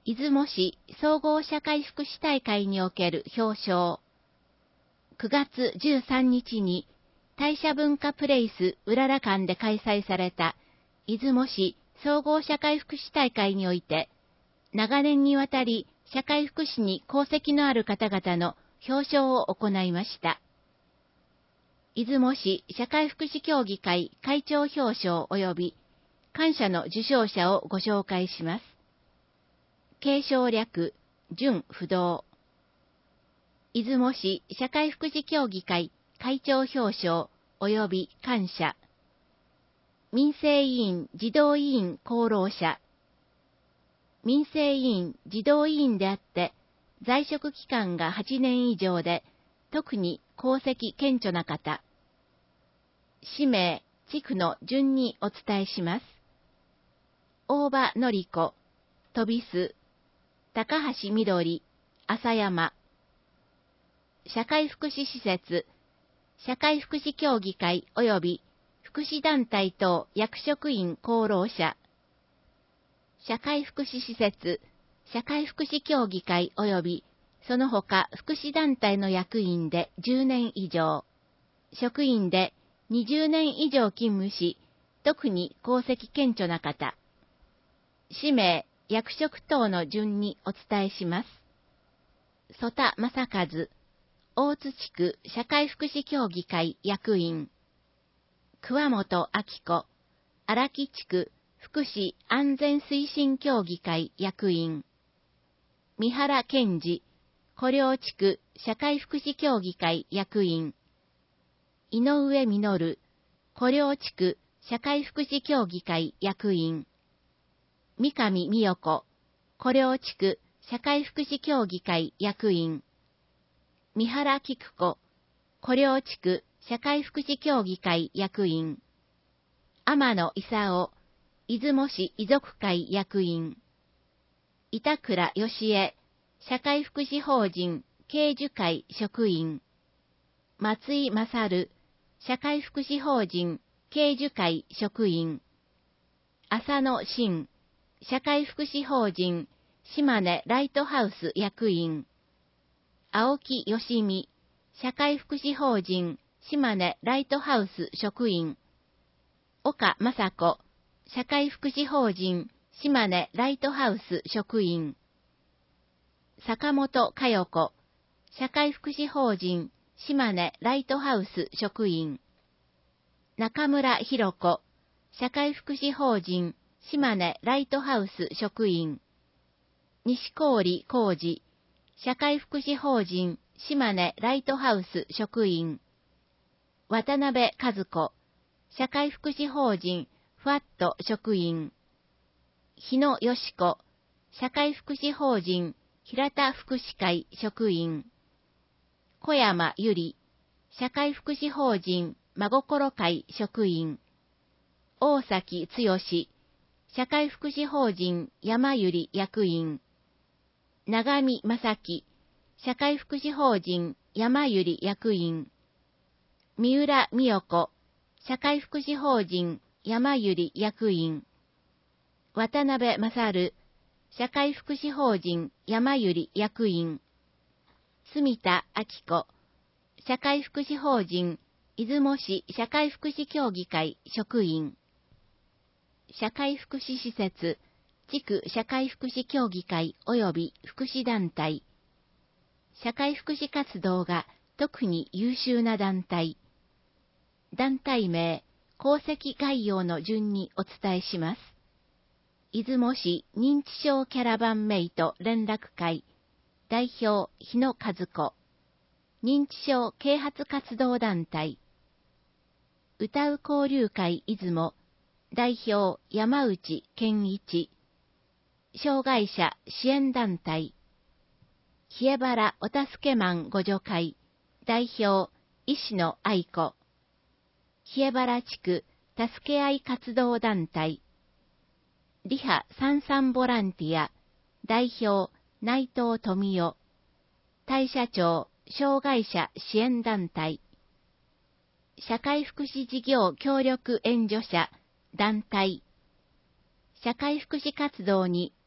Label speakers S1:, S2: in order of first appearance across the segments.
S1: 出雲市総合社会福祉大会における表彰。9月13日に大社文化プレイスうらら館で開催された出雲市総合社会福祉大会において、長年にわたり社会福祉に功績のある方々の表彰を行いました。出雲市社会福祉協議会会長表彰及び感謝の受賞者をご紹介します。継承略、準不動。出雲市社会福祉協議会会長表彰及び感謝。民生委員児童委員功労者。民生委員児童委員であって、在職期間が8年以上で、特に功績顕著な方。氏名、地区の順にお伝えします。大場のり子、飛びす、高橋みどり、浅山。社会福祉施設、社会福祉協議会及び福祉団体等役職員功労者。社会福祉施設、社会福祉協議会及びその他福祉団体の役員で10年以上、職員で20年以上勤務し、特に功績顕著な方。氏名、役職等の順にお伝えします。曽田正和、大津地区社会福祉協議会役員。桑本明子、荒木地区福祉安全推進協議会役員。三原健二、古領地区社会福祉協議会役員。井上実、古領地区社会福祉協議会役員。三上美代子、古領地区社会福祉協議会役員。三原菊子、古領地区社会福祉協議会役員。天野勲、出雲市遺族会役員。板倉義恵、社会福祉法人慶樹会職員。松井勝、社会福祉法人慶樹会職員。浅野真、社会福祉法人島根ライトハウス役員。青木義美、社会福祉法人島根ライトハウス職員。岡雅子、社会福祉法人島根ライトハウス職員。坂本佳代子、社会福祉法人島根ライトハウス職員。中村博子、社会福祉法人島根ライトハウス職員。西郡浩二、社会福祉法人島根ライトハウス職員。渡辺和子、社会福祉法人フワット職員。日野よし子、社会福祉法人平田福祉会職員。小山由里、社会福祉法人真心会職員。大崎剛、社会福祉法人山ゆり役員。長見正樹、社会福祉法人山ゆり役員。三浦美代子、社会福祉法人山ゆり役員。渡辺勝、社会福祉法人山ゆり役員。住田明子、社会福祉法人出雲市社会福祉協議会職員。社会福祉施設、地区社会福祉協議会及び福祉団体。社会福祉活動が特に優秀な団体。団体名、功績概要の順にお伝えします。出雲市認知症キャラバンメイト連絡会、代表日野和子。認知症啓発活動団体。歌う交流会出雲、代表山内健一。障害者支援団体。檜原お助けマン互助会、代表石野愛子。檜原地区助け合い活動団体。リハ三々ボランティア、代表内藤富夫。大社長障害者支援団体。社会福祉事業協力援助者団体。社会福祉活動に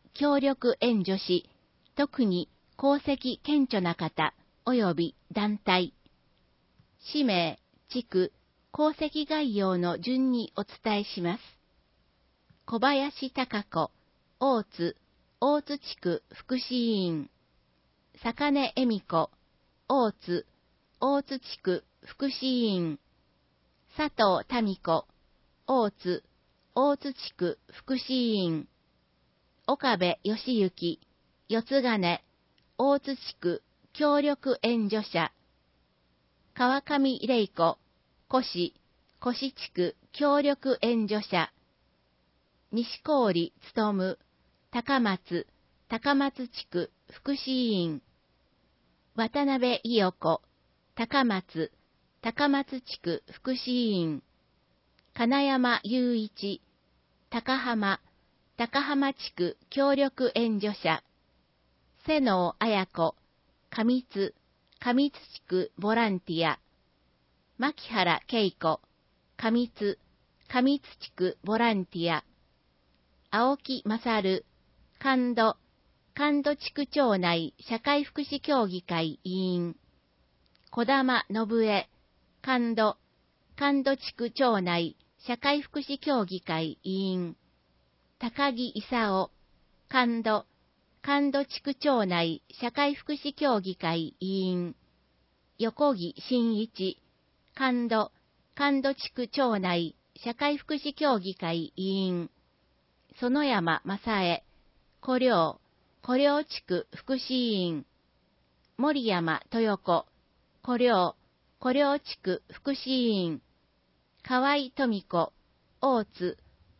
S1: 協力援助し、特に功績顕著な方及び団体、氏名、地区、功績概要の順にお伝えします。小林貴子、大津地区福祉委員、坂根恵美子、大津地区福祉委員、佐藤民子、大津地区福祉委員、岡部義行、四津金、大津地区協力援助者、川上玲子、古市地区協力援助者、西郡勉、高松地区福祉委員、渡辺伊代子、高松地区福祉委員、金山雄一、高浜地区協力援助者、瀬能綾子、上津地区ボランティア、牧原恵子、上津地区ボランティア、青木勝、神戸地区町内社会福祉協議会委員、児玉信江、神戸地区町内社会福祉協議会委員、高木勲、神戸地区町内社会福祉協議会委員、横木真一、神戸地区町内社会福祉協議会委員、園山正恵、古陵地区福祉委員、森山豊子、古陵地区福祉委員、河合富子、大津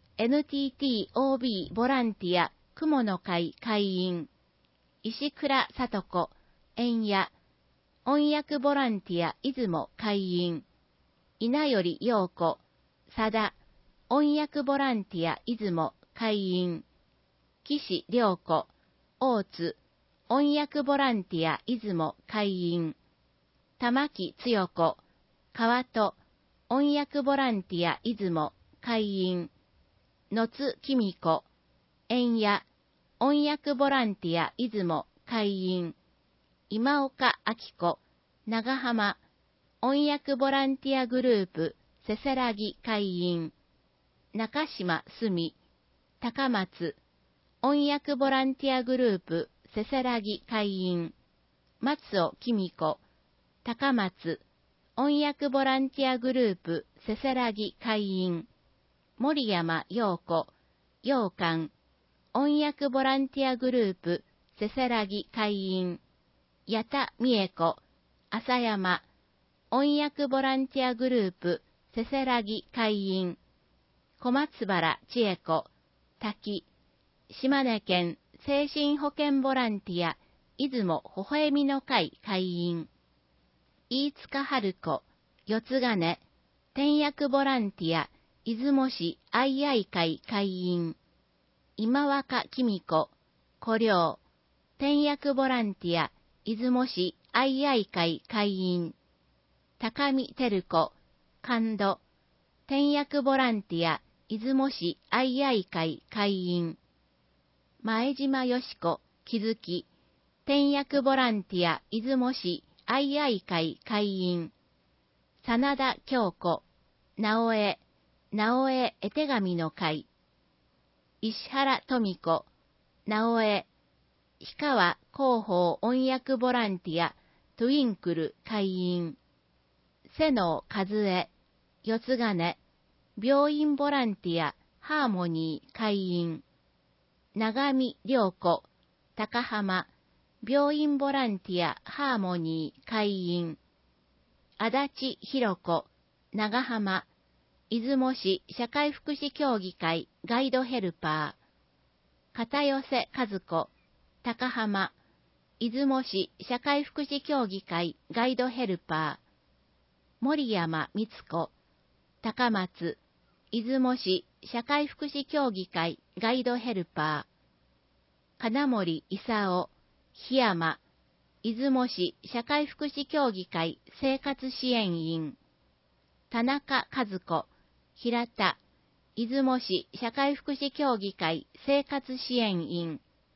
S1: NTT-OB ボランティア雲の会会員、石倉聡子、円谷、音訳ボランティア出雲会員、稲寄陽子、佐田、音訳ボランティア出雲会員、岸良子、大津、音訳ボランティア出雲会員、玉木つよ子、川戸、音訳ボランティア出雲会員、野津公子、円谷、音訳ボランティア出雲会員、今岡明子、長浜、音訳ボランティアグループせせらぎ会員、中島澄、高松、音訳ボランティアグループせせらぎ会員、松尾公子、高松、音訳ボランティアグループせせらぎ会員、森山陽子、陽館、音訳ボランティアグループせせらぎ会員、矢田美恵子、浅山、音訳ボランティアグループせせらぎ会員、小松原千恵子、滝、島根県精神保健ボランティア出雲ほほえみの会会員、飯塚春子、四津金、転訳ボランティア出雲市愛々会会員、今若公子、古陵、転訳ボランティア出雲市愛々会会員、高見照子、神戸、転訳ボランティア出雲市愛々会会員、前島よし子、木月、転訳ボランティア出雲市愛々会会員、真田京子、直江絵手紙の会、石原富子、直江、氷川広報音訳ボランティアトゥインクル会員、瀬能和恵、四津金、病院ボランティアハーモニー会員、長見良子、高浜、病院ボランティアハーモニー会員、足立弘子、長浜、出雲市社会福祉協議会ガイドヘルパー、片寄和子、高浜、出雲市社会福祉協議会ガイドヘルパー、森山光子、高松、出雲市社会福祉協議会ガイドヘルパー、金森勲、檜山、出雲市社会福祉協議会生活支援員、田中和子、平田、出雲市社会福祉協議会生活支援員、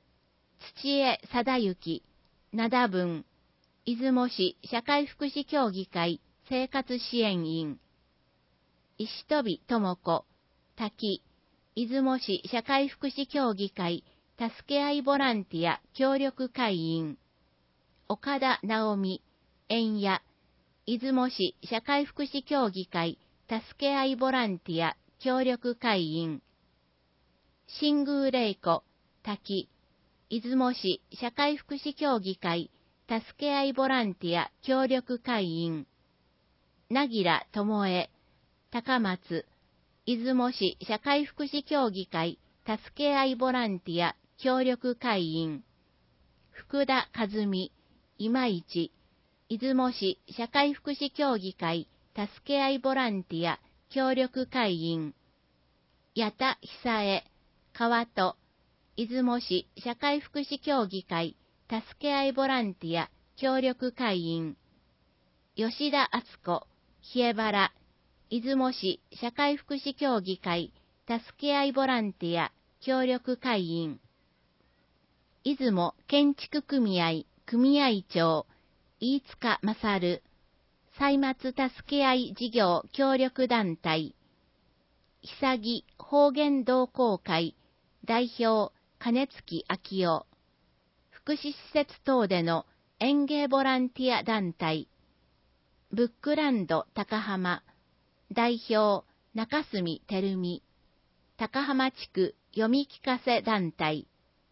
S1: 土江貞之、灘文、出雲市社会福祉協議会生活支援員、石飛智子、滝、出雲市社会福祉協議会助け合いボランティア協力会員、岡田直美、円谷、出雲市社会福祉協議会助け合いボランティア協力会員、新宮玲子、滝、出雲市社会福祉協議会助け合いボランティア協力会員、なぎら智恵、高松、出雲市社会福祉協議会助け合いボランティア協力会員、福田和美、今市、出雲市社会福祉協議会助け合いボランティア協力会員、矢田久江、川戸、出雲市社会福祉協議会助け合いボランティア協力会員、吉田敦子、檜枝原、出雲市社会福祉協議会助け合いボランティア協力会員、出雲建築組合組合長、飯塚勝、歳末助け合い事業協力団体、久木方言同好会代表金月昭夫、福祉施設等での園芸ボランティア団体、ブックランド高浜代表中住照美、高浜地区読み聞かせ団体、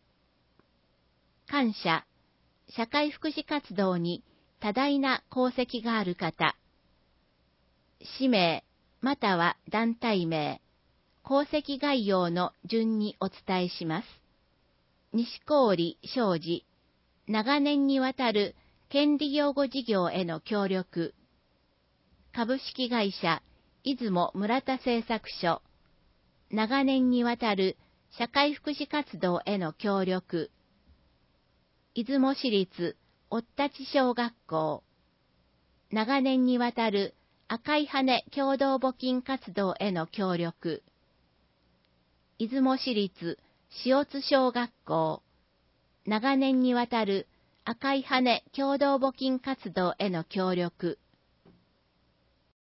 S1: 感謝、社会福祉活動に多大な功績がある方、氏名または団体名、功績概要の順にお伝えします。西郡昌司、長年にわたる権利擁護事業への協力、株式会社出雲村田製作所、長年にわたる社会福祉活動への協力、出雲市立おったち小学校、長年にわたる赤い羽共同募金活動への協力、出雲市立塩津小学校、長年にわたる赤い羽共同募金活動への協力、